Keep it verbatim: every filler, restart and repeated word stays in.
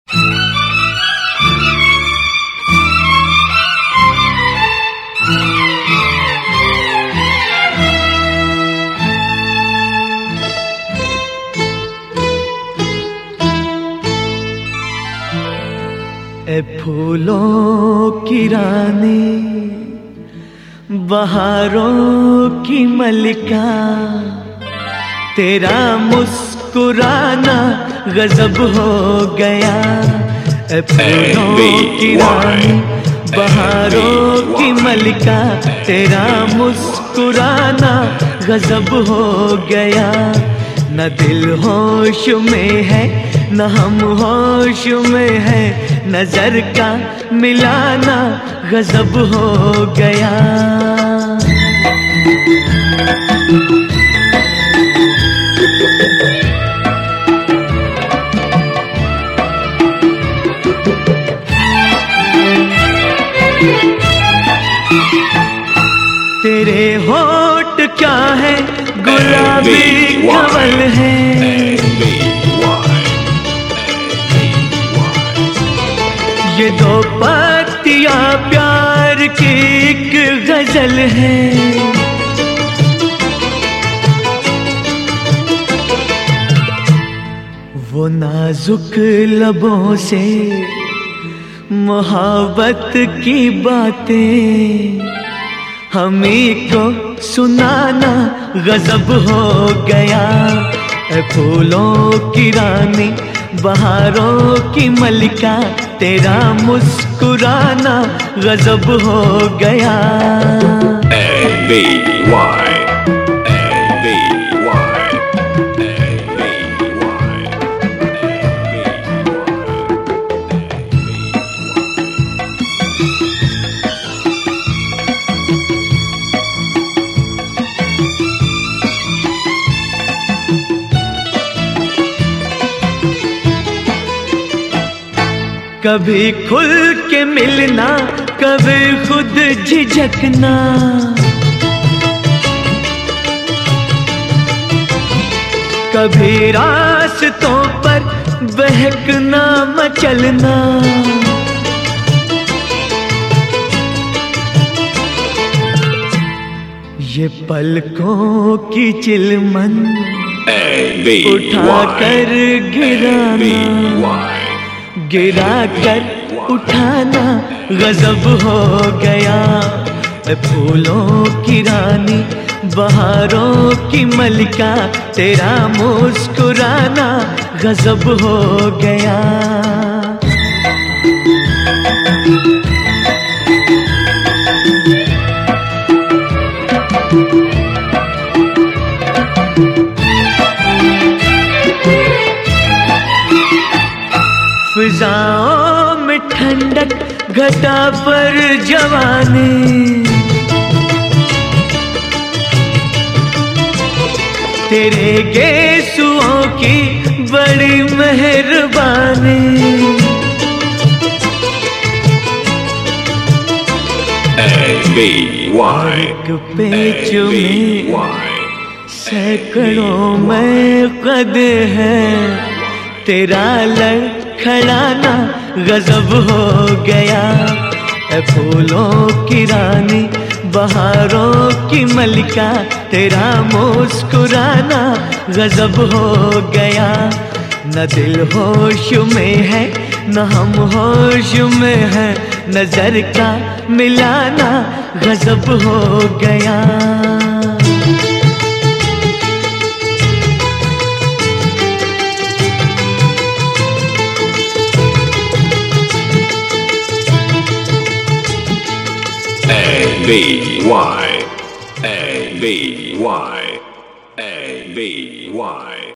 ए फूलों की रानी, बहारों की मलिका, तेरा मुस्कुराना गजब हो गया। ए फूलों की रानी, बहारों की मलिका, तेरा मुस्कुराना गजब हो गया। न दिल होश में है न हम होश में है, नजर का मिलाना गजब हो गया। तेरे होठ क्या है, गुलाबी कमल है, ये दो पत्तियां प्यार की एक गजल है। वो नाजुक लबों से मोहब्बत की बातें हमी को सुनाना गजब हो गया। ए फूलों की रानी, बहारों की मलिका, तेरा मुस्कुराना गजब हो गया। कभी खुल के मिलना, कभी खुद झिझकना, कभी रास्तों पर बहकना मचलना। ये पलकों की चिलमन उठा कर गिराना, गिरा कर उठाना गजब हो गया। फूलों की रानी, बहारों की मलिका, तेरा मुस्कुराना गजब हो गया। फिजाओं में ठंडक, घटा पर जवानी, तेरे गेसुओं की बड़ी मेहरबानी। एक पेच में सैकड़ों में कद है, तेरा लड़खड़ाना गजब हो गया। ए फूलों की रानी, बहारों की मलिका, तेरा मुस्कुराना गजब हो गया। न दिल होश में है न हम होश में है, नजर का मिलाना गजब हो गया। A B Y A B Y A B Y